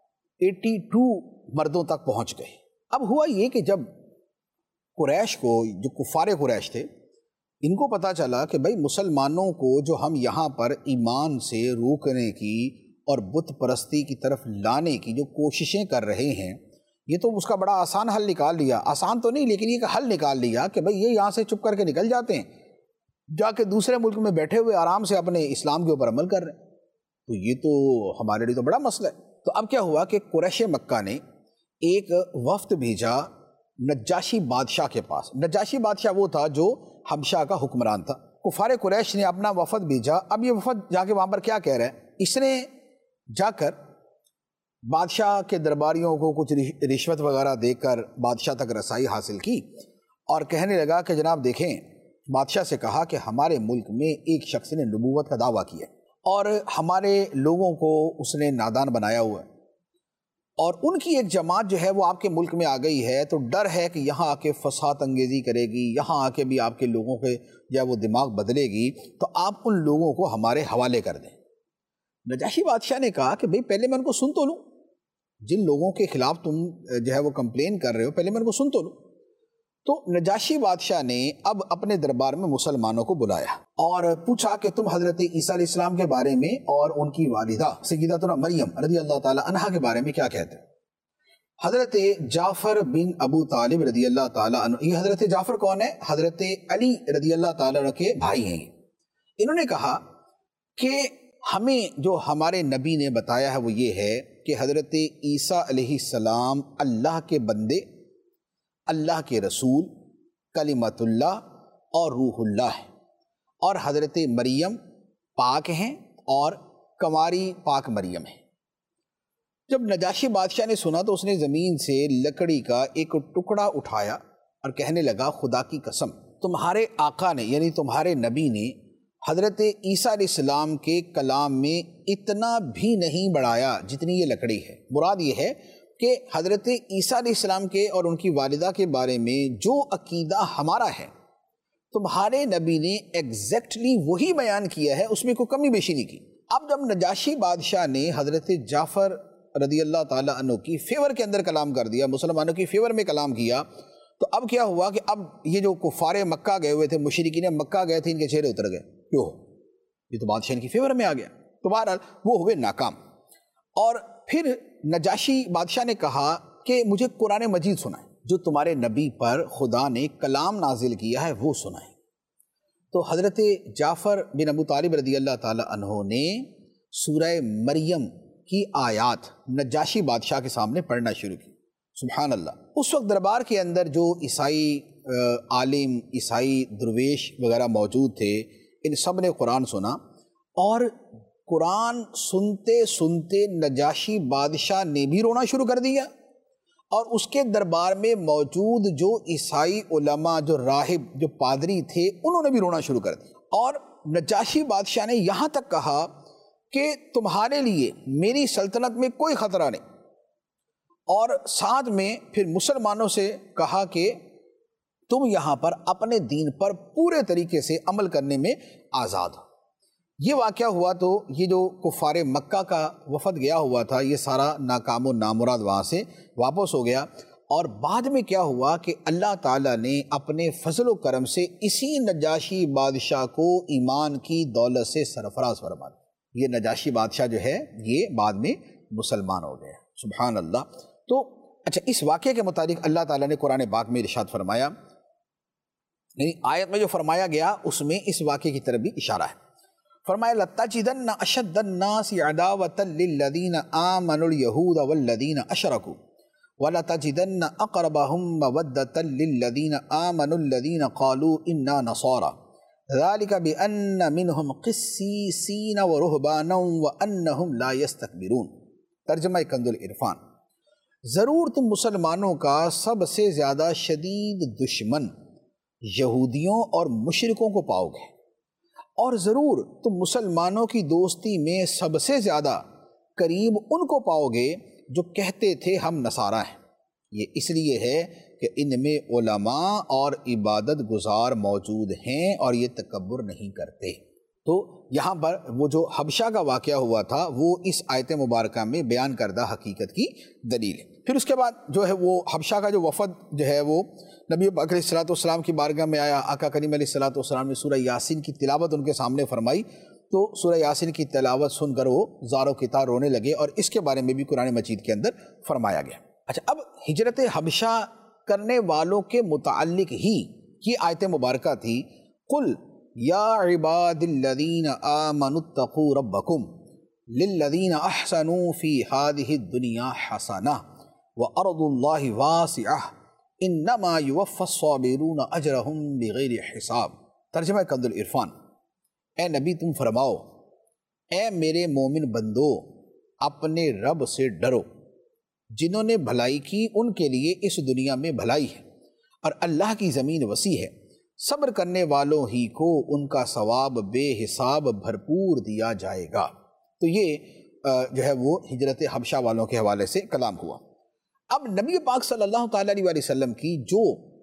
82 مردوں تک پہنچ گئے۔ اب ہوا یہ کہ جب قریش کو، جو کفار قریش تھے، ان کو پتہ چلا کہ بھئی مسلمانوں کو جو ہم یہاں پر ایمان سے روکنے کی اور بت پرستی کی طرف لانے کی جو کوششیں کر رہے ہیں، یہ تو اس کا بڑا آسان حل نکال لیا، آسان تو نہیں لیکن یہ حل نکال لیا کہ بھئی یہ یہاں سے چپ کر کے نکل جاتے ہیں، جا کے دوسرے ملک میں بیٹھے ہوئے آرام سے اپنے اسلام کے اوپر عمل کر رہے ہیں، تو یہ تو ہمارے لیے تو بڑا مسئلہ ہے۔ تو اب کیا ہوا کہ قریش مکہ نے ایک وفد بھیجا نجاشی بادشاہ کے پاس۔ نجاشی بادشاہ وہ تھا جو حبشہ کا حکمران تھا۔ کفار قریش نے اپنا وفد بھیجا۔ اب یہ وفد جا کے وہاں پر کیا کہہ رہا ہے، اس نے جا کر بادشاہ کے درباریوں کو کچھ رشوت وغیرہ دے کر بادشاہ تک رسائی حاصل کی، اور کہنے لگا کہ جناب دیکھیں، بادشاہ سے کہا کہ ہمارے ملک میں ایک شخص نے نبوت کا دعویٰ کیا اور ہمارے لوگوں کو اس نے نادان بنایا ہوا ہے، اور ان کی ایک جماعت جو ہے وہ آپ کے ملک میں آ گئی ہے، تو ڈر ہے کہ یہاں آ کے فساد انگیزی کرے گی، یہاں آ کے بھی آپ کے لوگوں کے جو ہے وہ دماغ بدلے گی، تو آپ ان لوگوں کو ہمارے حوالے کر دیں۔ نجاشی بادشاہ نے کہا کہ بھئی پہلے میں ان کو سن تو لوں، جن لوگوں کے خلاف تم جو ہے وہ کمپلین کر رہے ہو، پہلے میں ان کو سن تو لوں۔ تو نجاشی بادشاہ نے اب اپنے دربار میں مسلمانوں کو بلایا اور پوچھا کہ تم حضرت عیسیٰ علیہ السلام کے بارے میں اور ان کی والدہ سیدتنا مریم رضی اللہ تعالی عنہا کے بارے میں کیا کہتے ہیں؟ حضرت جعفر بن ابو طالب رضی اللہ تعالیٰ عنہ، یہ حضرت جعفر کون ہے؟ حضرت علی رضی اللہ تعالیٰ عنہ کے بھائی ہیں۔ انہوں نے کہا کہ ہمیں جو ہمارے نبی نے بتایا ہے وہ یہ ہے کہ حضرت عیسیٰ علیہ السلام اللہ کے بندے، اللہ کے رسول، کلمت اللہ اور روح اللہ ہیں، اور حضرت مریم پاک ہیں اور کماری پاک مریم ہیں۔ جب نجاشی بادشاہ نے سنا تو اس نے زمین سے لکڑی کا ایک ٹکڑا اٹھایا اور کہنے لگا، خدا کی قسم تمہارے آقا نے یعنی تمہارے نبی نے حضرت عیسیٰ علیہ السلام کے کلام میں اتنا بھی نہیں بڑھایا جتنی یہ لکڑی ہے۔ مراد یہ ہے کہ حضرت عیسیٰ علیہ السلام کے اور ان کی والدہ کے بارے میں جو عقیدہ ہمارا ہے تمہارے نبی نے ایگزیکٹلی وہی بیان کیا ہے، اس میں کوئی کمی بیشی نہیں کی۔ اب جب نجاشی بادشاہ نے حضرت جعفر رضی اللہ تعالیٰ عنہ کی فیور کے اندر کلام کر دیا، مسلمانوں کی فیور میں کلام کیا، تو اب کیا ہوا کہ اب یہ جو کفار مکہ گئے ہوئے تھے، مشرکین مکہ گئے تھے، ان کے چہرے اتر گئے، کیوں؟ یہ تو بادشاہ کی فیور میں آ گیا۔ تو بہرحال وہ ہوئے ناکام، اور پھر نجاشی بادشاہ نے کہا کہ مجھے قرآن مجید سنائیں، جو تمہارے نبی پر خدا نے کلام نازل کیا ہے وہ سنائیں۔ تو حضرت جعفر بن ابو طالب رضی اللہ تعالیٰ عنہ نے سورہ مریم کی آیات نجاشی بادشاہ کے سامنے پڑھنا شروع کی۔ سبحان اللہ۔ اس وقت دربار کے اندر جو عیسائی عالم، عیسائی درویش وغیرہ موجود تھے، ان سب نے قرآن سنا، اور قرآن سنتے سنتے نجاشی بادشاہ نے بھی رونا شروع کر دیا، اور اس کے دربار میں موجود جو عیسائی علماء، جو راہب، جو پادری تھے، انہوں نے بھی رونا شروع کر دیا۔ اور نجاشی بادشاہ نے یہاں تک کہا کہ تمہارے لیے میری سلطنت میں کوئی خطرہ نہیں، اور ساتھ میں پھر مسلمانوں سے کہا کہ تم یہاں پر اپنے دین پر پورے طریقے سے عمل کرنے میں آزاد ہو۔ یہ واقعہ ہوا تو یہ جو کفار مکہ کا وفد گیا ہوا تھا، یہ سارا ناکام و نامراد وہاں سے واپس ہو گیا، اور بعد میں کیا ہوا کہ اللہ تعالیٰ نے اپنے فضل و کرم سے اسی نجاشی بادشاہ کو ایمان کی دولت سے سرفراز فرما دیا۔ یہ نجاشی بادشاہ جو ہے یہ بعد میں مسلمان ہو گیا۔ سبحان اللہ۔ تو اچھا، اس واقعے کے متعلق اللہ تعالیٰ نے قرآن پاک میں ارشاد فرمایا، یعنی آیت میں جو فرمایا گیا اس میں اس واقعے کی طرف بھی اشارہ ہے۔ فرمایا لَتَجِدَنَّ أَشَدَّ النَّاسِ عَدَاوَةً لِلَّذِينَ آمَنُوا الْيَهُودَ وَالَّذِينَ أَشْرَكُوا وَلَتَجِدَنَّ أَقْرَبَهُمْ مَوَدَّةً لِلَّذِينَ آمَنُوا الَّذِينَ قَالُوا إِنَّا نَصَارَى ذَلِكَ بِأَنَّ مِنْهُمْ قِسِّيسِينَ وَرُهْبَانًا وَأَنَّهُمْ لَا يَسْتَكْبِرُونَ۔ ترجمہ کنز العرفان۔ ضرور تم مسلمانوں کا سب سے زیادہ شدید دشمن یہودیوں اور مشرکوں کو پاؤ گے، اور ضرور تم مسلمانوں کی دوستی میں سب سے زیادہ قریب ان کو پاؤ گے جو کہتے تھے ہم نصارہ ہیں۔ یہ اس لیے ہے کہ ان میں علماء اور عبادت گزار موجود ہیں اور یہ تکبر نہیں کرتے۔ تو یہاں پر وہ جو حبشہ کا واقعہ ہوا تھا وہ اس آیت مبارکہ میں بیان کردہ حقیقت کی دلیل ہے۔ پھر اس کے بعد جو ہے وہ حبشہ کا جو وفد جو ہے وہ نبی پاک علیہ الصلوۃ والسلام کی بارگاہ میں آیا۔ آقا کریم علیہ الصلوۃ والسلام نے سورہ یاسین کی تلاوت ان کے سامنے فرمائی، تو سورہ یاسین کی تلاوت سن کر وہ زار و کتار رونے لگے، اور اس کے بارے میں بھی قرآن مجید کے اندر فرمایا گیا۔ اچھا، اب ہجرت حبشہ کرنے والوں کے متعلق ہی یہ آیت مبارکہ تھی، قل یا عباد الذین آمنوا اتقوا ربکم للذین احسنوا فی ہذہ الدنیا حسنہ وارض اللہ واسعہ انما یوفی الصابرون اجرہم بغیر حساب۔ ترجمہ کنز العرفان۔ اے نبی تم فرماؤ، اے میرے مومن بندو، اپنے رب سے ڈرو، جنہوں نے بھلائی کی ان کے لیے اس دنیا میں بھلائی ہے، اور اللہ کی زمین وسیع ہے، صبر کرنے والوں ہی کو ان کا ثواب بے حساب بھرپور دیا جائے گا۔ تو یہ جو ہے وہ ہجرت حبشہ والوں کے حوالے سے کلام ہوا۔ اب نبی پاک صلی اللہ تعالیٰ علیہ وسلم کی جو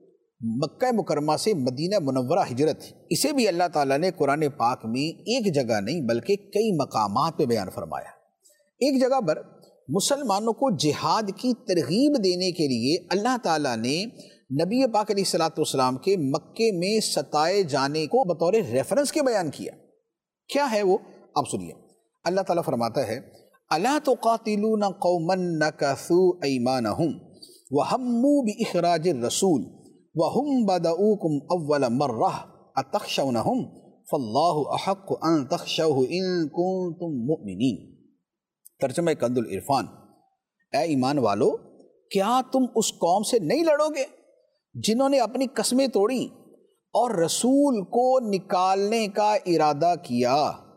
مکہ مکرمہ سے مدینہ منورہ ہجرت تھی، اسے بھی اللہ تعالیٰ نے قرآن پاک میں ایک جگہ نہیں بلکہ کئی مقامات پہ بیان فرمایا۔ ایک جگہ پر مسلمانوں کو جہاد کی ترغیب دینے کے لیے اللہ تعالیٰ نے نبی پاک علیہ الصلوۃ والسلام کے مکے میں ستائے جانے کو بطور ریفرنس کے بیان کیا۔ کیا ہے وہ؟ آپ سنیے۔ اللہ تعالیٰ فرماتا ہے الا تقاتلون قوما نکثوا ایمانہم وہموا باخراج الرسول وہم بدؤوکم اول مرہ اتخشونہم فاللہ احق ان تخشوہ ان کنتم مؤمنین۔ ترجمہ کنز العرفان، اے ایمان والو، کیا تم اس قوم سے نہیں لڑو گے جنہوں نے اپنی قسمیں توڑیں اور رسول کو نکالنے کا ارادہ کیا،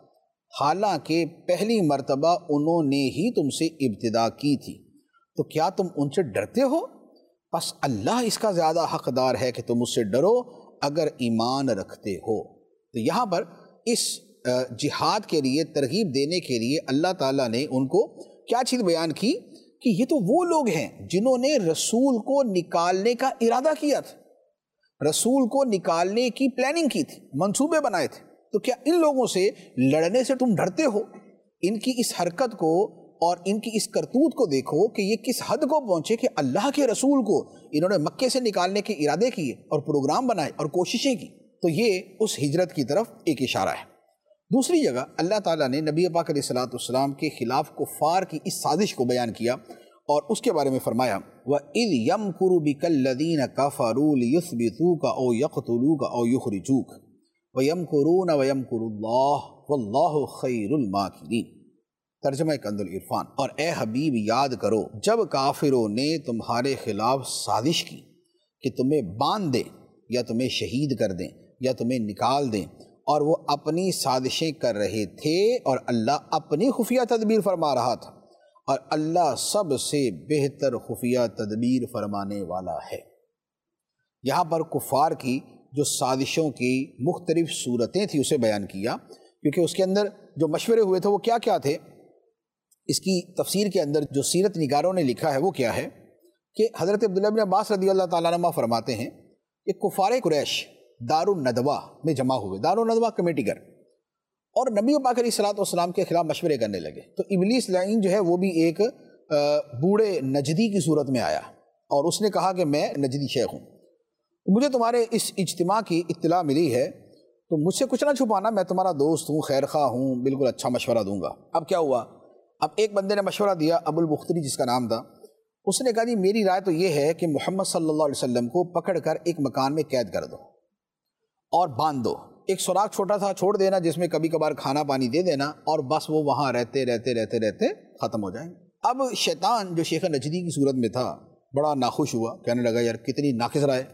حالانکہ پہلی مرتبہ انہوں نے ہی تم سے ابتدا کی تھی، تو کیا تم ان سے ڈرتے ہو؟ پس اللہ اس کا زیادہ حقدار ہے کہ تم اس سے ڈرو اگر ایمان رکھتے ہو۔ تو یہاں پر اس جہاد کے لیے ترغیب دینے کے لیے اللہ تعالیٰ نے ان کو کیا چیز بیان کی کہ یہ تو وہ لوگ ہیں جنہوں نے رسول کو نکالنے کا ارادہ کیا تھا، رسول کو نکالنے کی پلاننگ کی تھی، منصوبے بنائے تھے، تو کیا ان لوگوں سے لڑنے سے تم ڈرتے ہو؟ ان کی اس حرکت کو اور ان کی اس کرتوت کو دیکھو کہ یہ کس حد کو پہنچے کہ اللہ کے رسول کو انہوں نے مکے سے نکالنے کے ارادے کیے اور پروگرام بنائے اور کوششیں کی۔ تو یہ اس ہجرت کی طرف ایک اشارہ ہے۔ دوسری جگہ اللہ تعالیٰ نے نبی پاک علیہ الصلوۃ والسلام کے خلاف کفار کی اس سازش کو بیان کیا اور اس کے بارے میں فرمایا وَإِذْ يَمْكُرُ بِكَ الَّذِينَ كَفَرُوا لِيُثْبِتُوكَ أَوْ يَقْتُلُوكَ أَوْ يُخْرِجُوكَ وَيَمْكُرُونَ وَيَمْكُرُ اللَّهُ وَاللَّهُ خَيْرُ الْمَاكِرِينَ۔ ترجمہ کنز العرفان، اور اے حبیب یاد کرو جب کافروں نے تمہارے خلاف سازش کی کہ تمہیں باندھ دیں یا تمہیں شہید کر دیں یا تمہیں نکال دیں، اور وہ اپنی سازشیں کر رہے تھے اور اللہ اپنی خفیہ تدبیر فرما رہا تھا، اور اللہ سب سے بہتر خفیہ تدبیر فرمانے والا ہے۔ یہاں پر کفار کی جو سازشوں کی مختلف صورتیں تھیں اسے بیان کیا، کیونکہ اس کے اندر جو مشورے ہوئے تھے وہ کیا کیا تھے۔ اس کی تفسیر کے اندر جو سیرت نگاروں نے لکھا ہے وہ کیا ہے کہ حضرت عبداللہ بن عباس رضی اللہ تعالیٰ عنہ فرماتے ہیں کہ کفار قریش دار الندوہ میں جمع ہوئے، دار الندوہ کمیٹی گھر، اور نبی پاک علیہ الصلوۃ والسلام کے خلاف مشورے کرنے لگے۔ تو ابلیس لعین جو ہے وہ بھی ایک بوڑھے نجدی کی صورت میں آیا اور اس نے کہا کہ میں نجدی شیخ ہوں، مجھے تمہارے اس اجتماع کی اطلاع ملی ہے، تو مجھ سے کچھ نہ چھپانا، میں تمہارا دوست ہوں، خیر خواہ ہوں، بالکل اچھا مشورہ دوں گا۔ اب کیا ہوا، اب ایک بندے نے مشورہ دیا، ابو البختری جس کا نام تھا، اس نے کہا جی میری رائے تو یہ ہے کہ محمد صلی اللہ علیہ وسلم کو پکڑ کر ایک مکان میں قید کر دو اور باندھ دو، ایک سوراخ چھوٹا سا چھوڑ دینا جس میں کبھی کبھار کھانا پانی دے دینا، اور بس وہ وہاں رہتے رہتے رہتے رہتے ختم ہو جائیں۔ اب شیطان جو شیخ نجدی کی صورت میں تھا بڑا ناخوش ہوا، کہنے لگا یار کتنی ناقص رائے،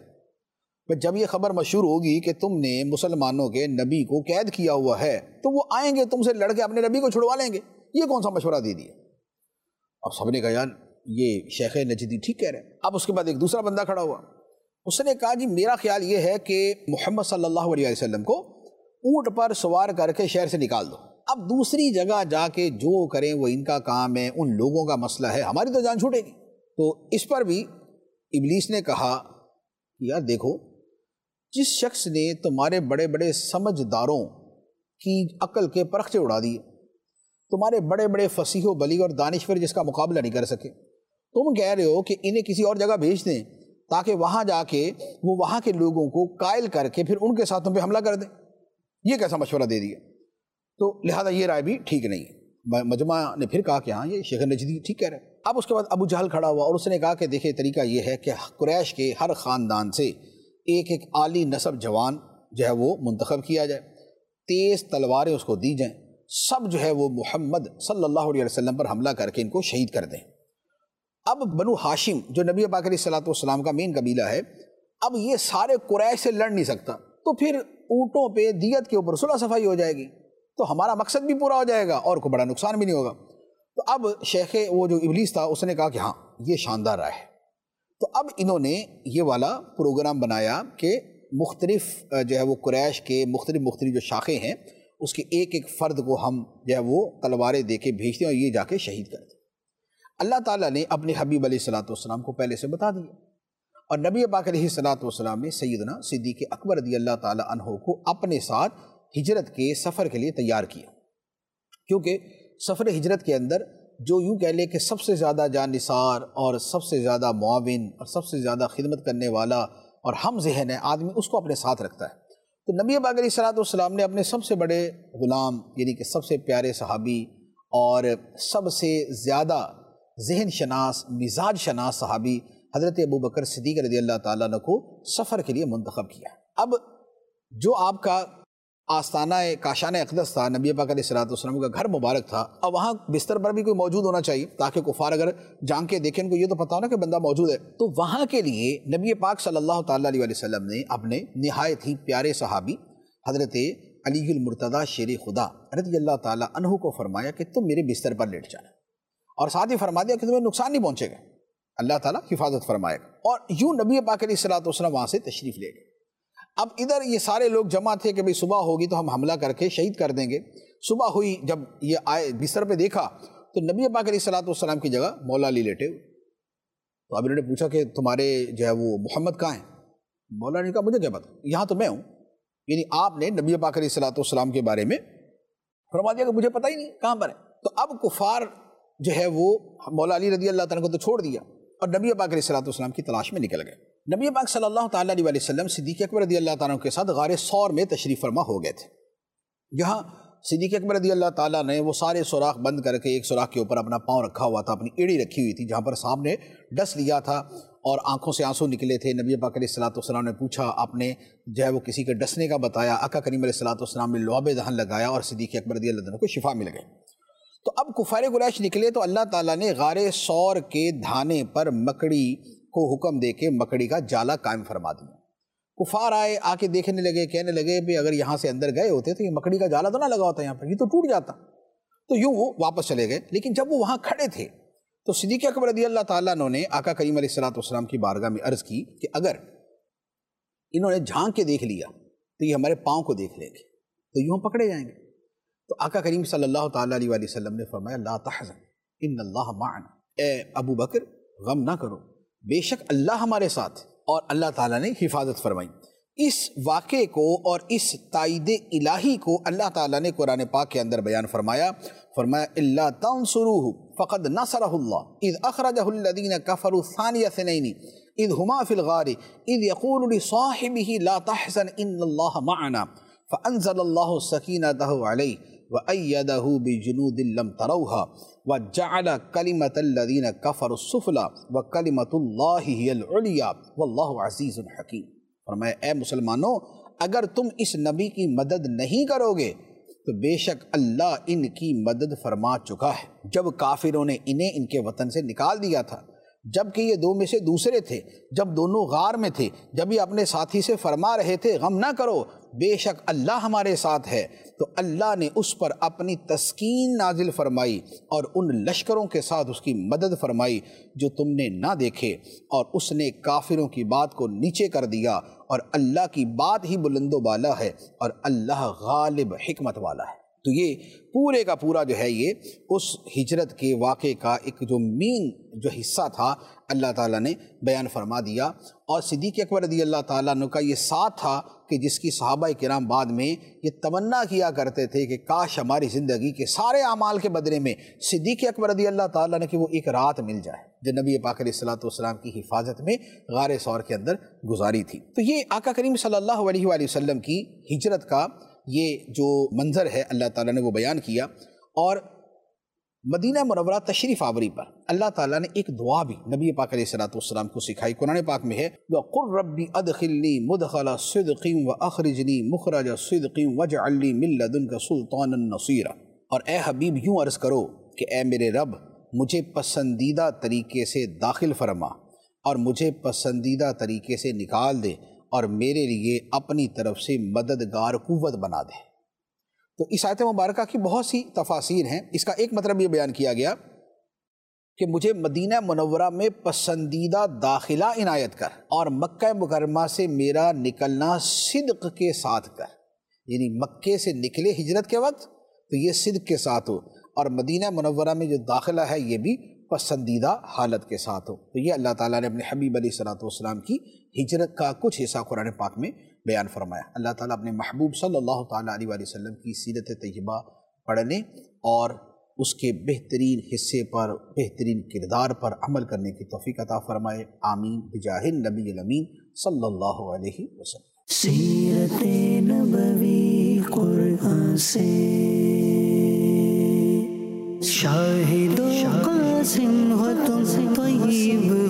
جب یہ خبر مشہور ہوگی کہ تم نے مسلمانوں کے نبی کو قید کیا ہوا ہے تو وہ آئیں گے تم سے لڑ کے اپنے نبی کو چھڑوا لیں گے، یہ کون سا مشورہ دے دیا۔ اب سب نے کہا یار یہ شیخ نجدی ٹھیک کہہ رہے ہیں۔ اب اس کے بعد ایک دوسرا بندہ کھڑا ہوا، اس نے کہا جی میرا خیال یہ ہے کہ محمد صلی اللہ علیہ وسلم کو اونٹ پر سوار کر کے شہر سے نکال دو، اب دوسری جگہ جا کے جو کریں وہ ان کا کام ہے، ان لوگوں کا مسئلہ ہے، ہماری تو جان چھوٹے گی۔ تو اس پر بھی ابلیس نے کہا یار دیکھو، جس شخص نے تمہارے بڑے بڑے سمجھداروں کی عقل کے پرخچے اڑا دیے، تمہارے بڑے بڑے فصیح و بلیغ اور دانشور جس کا مقابلہ نہیں کر سکے، تم کہہ رہے ہو کہ انہیں کسی اور جگہ بھیج دیں تاکہ وہاں جا کے وہ وہاں کے لوگوں کو قائل کر کے پھر ان کے ساتھ تم پہ حملہ کر دیں، یہ کیسا مشورہ دے دیا؟ تو لہذا یہ رائے بھی ٹھیک نہیں ہے۔ مجمع نے پھر کہا کہ ہاں یہ شیخ نجدی ٹھیک کہہ رہے ہیں۔ اب اس کے بعد ابو جہل کھڑا ہوا اور اس نے کہا کہ دیکھیں طریقہ یہ ہے کہ قریش کے ہر خاندان سے ایک ایک عالی نسب جوان جو ہے وہ منتخب کیا جائے، تیز تلواریں اس کو دی جائیں، سب جو ہے وہ محمد صلی اللہ علیہ وسلم پر حملہ کر کے ان کو شہید کر دیں۔ اب بنو ہاشم جو نبی پاک علیہ الصلوۃ والسلام کا مین قبیلہ ہے، اب یہ سارے قریش سے لڑ نہیں سکتا، تو پھر اونٹوں پہ دیت کے اوپر صلح صفائی ہو جائے گی، تو ہمارا مقصد بھی پورا ہو جائے گا اور کوئی بڑا نقصان بھی نہیں ہوگا۔ تو اب شیخ وہ جو ابلیس تھا اس نے کہا کہ ہاں یہ شاندار رائے ہے۔ تو اب انہوں نے یہ والا پروگرام بنایا کہ مختلف جو ہے وہ قریش کے مختلف جو شاخیں ہیں اس کے ایک ایک فرد کو ہم جو ہے وہ تلواریں دے کے بھیجتے ہیں اور یہ جا کے شہید کرتے ہیں۔ اللہ تعالیٰ نے اپنے حبیب علیہ الصلوۃ والسلام کو پہلے سے بتا دیا، اور نبی پاک علیہ الصلوۃ والسلام نے سیدنا صدیق اکبر رضی اللہ تعالیٰ عنہ کو اپنے ساتھ ہجرت کے سفر کے لیے تیار کیا، کیونکہ سفر ہجرت کے اندر جو یوں کہہ لے کہ سب سے زیادہ جان نثار اور سب سے زیادہ معاون اور سب سے زیادہ خدمت کرنے والا اور ہم ذہن ہے آدمی، اس کو اپنے ساتھ رکھتا ہے۔ تو نبی پاک علیہ الصلوۃ والسلام نے اپنے سب سے بڑے غلام یعنی کہ سب سے پیارے صحابی اور سب سے زیادہ ذہن شناس، مزاج شناس صحابی حضرت ابوبکر صدیق رضی اللہ تعالیٰ عنہ کو سفر کے لیے منتخب کیا۔ اب جو آپ کا آستانہ کاشان اقدس تھا، نبی پاک علیہ الصلوۃ والسلام کا گھر مبارک تھا، اب وہاں بستر پر بھی کوئی موجود ہونا چاہیے تاکہ کفار اگر جان کے دیکھیں ان کو یہ تو پتا ہو نا کہ بندہ موجود ہے۔ تو وہاں کے لیے نبی پاک صلی اللہ تعالیٰ علیہ وسلم نے اپنے نہایت ہی پیارے صحابی حضرت علی المرتضیٰ شیر خدا رضی اللہ تعالیٰ عنہ کو فرمایا کہ تم میرے بستر پر لیٹ جانا، اور ساتھ ہی فرما دیا کہ تمہیں نقصان نہیں پہنچے گا، اللہ تعالیٰ حفاظت فرمائے گا۔ اور یوں نبی پاک علیہ الصلوۃ والسلام وہاں سے تشریف لے گئے۔ اب ادھر یہ سارے لوگ جمع تھے کہ بھئی صبح ہوگی تو ہم حملہ کر کے شہید کر دیں گے۔ صبح ہوئی، جب یہ آئے بستر پہ دیکھا تو نبی پاک علیہ الصلوۃ والسلام کی جگہ مولا علی لیٹے ہوئے۔ تو اب انہوں نے پوچھا کہ تمہارے جو ہے وہ محمد کہاں ہیں؟ مولا نے کہا مجھے کیا پتا، یہاں تو میں ہوں۔ یعنی آپ نے نبی پاک علیہ الصلوۃ والسلام کے بارے میں فرما دیا کہ مجھے پتہ ہی نہیں کہاں پر ہے۔ تو اب کفار جو ہے وہ مولا علی رضی اللہ تعالیٰ کو تو چھوڑ دیا اور نبی پاک علیہ الصلوۃ والسلام کی تلاش میں نکل گئے۔ نبی پاک صلی اللہ تعالیٰ علیہ وسلم صدیق اکبر رضی اللہ تعالیٰ کے ساتھ غار ثور میں تشریف فرما ہو گئے تھے۔ یہاں صدیق اکبر رضی اللہ تعالیٰ نے وہ سارے سوراخ بند کر کے ایک سوراخ کے اوپر اپنا پاؤں رکھا ہوا تھا، اپنی ایڑی رکھی ہوئی تھی جہاں پر سانپ نے ڈس لیا تھا اور آنکھوں سے آنسو نکلے تھے۔ نبی پاک علیہ الصلوۃ والسلام نے پوچھا، آپ نے جو ہے وہ کسی کے ڈسنے کا بتایا، آقا کریم علیہ الصلوۃ والسلام نے لعاب دہن لگایا اور صدیق اکبر رضی اللہ عنہ کو شفا مل گئی۔ تو اب کفار قریش نکلے تو اللہ تعالیٰ نے غار ثور کے دھانے پر مکڑی کو حکم دے کے مکڑی کا جالا قائم فرما دیا۔ کفار آئے، آ کے دیکھنے لگے، کہنے لگے بھی اگر یہاں سے اندر گئے ہوتے تو یہ مکڑی کا جالا تو نہ لگا ہوتا یہاں پر، یہ تو ٹوٹ جاتا۔ تو یوں وہ واپس چلے گئے۔ لیکن جب وہ وہاں کھڑے تھے تو صدیق اکبر رضی اللہ تعالیٰ عنہ نے آقا کریم علیہ الصلوۃ والسلام کی بارگاہ میں عرض کی کہ اگر انہوں نے جھانک کے دیکھ لیا تو یہ ہمارے پاؤں کو دیکھ لیں گے، تو یوں ہم پکڑے جائیں گے۔ تو آقا کریم صلی اللہ تعالیٰ علیہ وسلم نے فرمایا لا تحزن ان اللہ معنا، اے ابو بکر غم نہ کرو، بے شک اللہ ہمارے ساتھ، اور اللہ تعالیٰ نے حفاظت فرمائی۔ اس واقعے کو اور اس تائید الہی کو اللہ تعالیٰ نے قرآن پاک کے اندر بیان فرمایا الا تنصروه فقد نصرہ اللہ اذ اخرجہ الذین کفروا ثانی اثنین اذ ہما فی الغار اذ یقول لصاحبہ لا تحزن ان اللہ معنا فانزل اللہ سکینتہ علیہ وَأَيَّدَهُ بِجُنُودٍ لَمْ تَرَوْهَا وَجَعَلَ كَلِمَةَ الَّذِينَ كَفَرُوا السُّفْلَىٰ وَكَلِمَةُ اللَّهِ هِيَ الْعُلْيَا وَاللَّهُ عَزِيزٌ حَكِيمٌ۔ فرمایا اے مسلمانوں، اگر تم اس نبی کی مدد نہیں کرو گے تو بے شک اللہ ان کی مدد فرما چکا ہے۔ جب کافروں نے انہیں ان کے وطن سے نکال دیا تھا، جبکہ یہ دو میں سے دوسرے تھے، جب دونوں غار میں تھے، جب یہ اپنے ساتھی سے فرما رہے تھے غم نہ کرو، بے شک اللہ ہمارے ساتھ ہے، تو اللہ نے اس پر اپنی تسکین نازل فرمائی اور ان لشکروں کے ساتھ اس کی مدد فرمائی جو تم نے نہ دیکھے، اور اس نے کافروں کی بات کو نیچے کر دیا، اور اللہ کی بات ہی بلند و بالا ہے، اور اللہ غالب حکمت والا ہے۔ تو یہ پورے کا پورا جو ہے یہ اس ہجرت کے واقعے کا ایک جو مین جو حصہ تھا اللہ تعالیٰ نے بیان فرما دیا۔ اور صدیق اکبر رضی اللہ تعالیٰ عنہ کا یہ ساتھ تھا کہ جس کی صحابہ کرام بعد میں یہ تمنا کیا کرتے تھے کہ کاش ہماری زندگی کے سارے اعمال کے بدلے میں صدیق اکبر رضی اللہ تعالیٰ عنہ کی وہ ایک رات مل جائے جو نبی پاک علیہ الصلوۃ والسلام کی حفاظت میں غار ثور کے اندر گزاری تھی۔ تو یہ آقا کریم صلی اللہ علیہ وآلہ وسلم کی ہجرت کا یہ جو منظر ہے اللہ تعالیٰ نے وہ بیان کیا۔ اور مدینہ منورہ تشریف آوری پر اللہ تعالیٰ نے ایک دعا بھی نبی پاک علیہ الصلوۃ والسلام کو سکھائی۔ قرآن پاک میں ہے وَقُلْ رَبِّ أَدْخِلْنِي مُدْخَلَ صِدْقٍ وَأَخْرِجْنِي مُخْرَجَ صِدْقٍ وَاجْعَلْ لِي مِن لَّدُنْكَ سُلْطَانًا نَصِيرًا۔ اور اے حبیب یوں عرض کرو کہ اے میرے رب مجھے پسندیدہ طریقے سے داخل فرما اور مجھے پسندیدہ طریقے سے نکال دے، اور میرے لیے اپنی طرف سے مددگار قوت بنا دے۔ تو اس آیت مبارکہ کی بہت سی تفاسیر ہیں۔ اس کا ایک مطلب یہ بیان کیا گیا کہ مجھے مدینہ منورہ میں پسندیدہ داخلہ عنایت کر، اور مکہ مکرمہ سے میرا نکلنا صدق کے ساتھ کر، یعنی مکے سے نکلے ہجرت کے وقت تو یہ صدق کے ساتھ ہو، اور مدینہ منورہ میں جو داخلہ ہے یہ بھی پسندیدہ حالت کے ساتھ ہو۔ تو یہ اللہ تعالیٰ نے اپنے حبیب علیہ الصلوۃ والسلام کی ہجرت کا کچھ حصہ قرآن پاک میں بیان فرمایا۔ اللہ تعالیٰ اپنے محبوب صلی اللہ تعالیٰ علیہ وآلہ وسلم کی سیرت طیبہ پڑھنے اور اس کے بہترین حصے پر، بہترین کردار پر عمل کرنے کی توفیق عطا فرمائے، آمین بجاہ النبی الامین صلی اللہ علیہ وسلم۔ سیرت نبوی قرآن سے شاہد و قاسم ہو تم طیب